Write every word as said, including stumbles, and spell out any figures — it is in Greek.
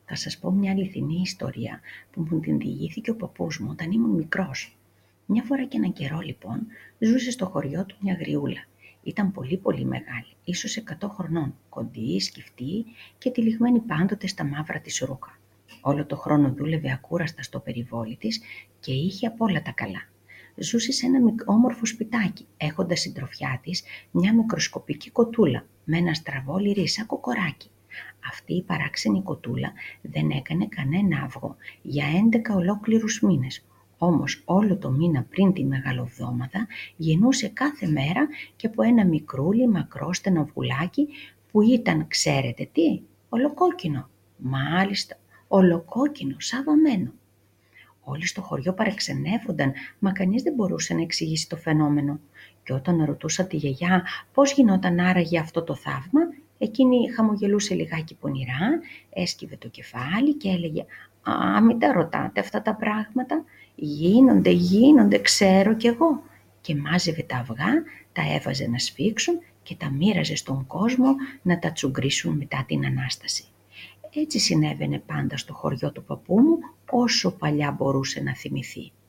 Θα σας πω μια αληθινή ιστορία που μου την διηγήθηκε ο παππούς μου όταν ήμουν μικρός. Μια φορά και έναν καιρό λοιπόν, ζούσε στο χωριό του μια γριούλα. Ήταν πολύ πολύ μεγάλη, ίσως εκατό χρονών, κοντή, σκυφτή και τυλιγμένη πάντοτε στα μαύρα της ρούχα. Όλο το χρόνο δούλευε ακούραστα στο περιβόλι της και είχε απ' όλα τα καλά. Ζούσε σε ένα όμορφο σπιτάκι, έχοντας συντροφιά της μια μικροσκοπική κοτούλα με ένα στραβό λυρί σαν κοκοράκι. Αυτή η παράξενη κοτούλα δεν έκανε κανένα αυγό για έντεκα ολόκληρους μήνες. Όμως όλο το μήνα πριν τη Μεγαλοβδόμαδα γεννούσε κάθε μέρα και από ένα μικρούλι μακρόστενο αυγουλάκι που ήταν, ξέρετε τι, ολοκόκκινο. Μάλιστα, ολοκόκκινο, σαν βαμμένο. Όλοι στο χωριό παρεξενεύονταν, μα κανείς δεν μπορούσε να εξηγήσει το φαινόμενο. Και όταν ρωτούσα τη γιαγιά πώς γινόταν άραγε αυτό το θαύμα, εκείνη χαμογελούσε λιγάκι πονηρά, έσκυβε το κεφάλι και έλεγε «Α, μην τα ρωτάτε αυτά τα πράγματα, γίνονται, γίνονται, ξέρω κι εγώ». Και μάζευε τα αυγά, τα έβαζε να σφίξουν και τα μοίραζε στον κόσμο να τα τσουγκρίσουν μετά την Ανάσταση. Έτσι συνέβαινε πάντα στο χωριό του παππού μου όσο παλιά μπορούσε να θυμηθεί.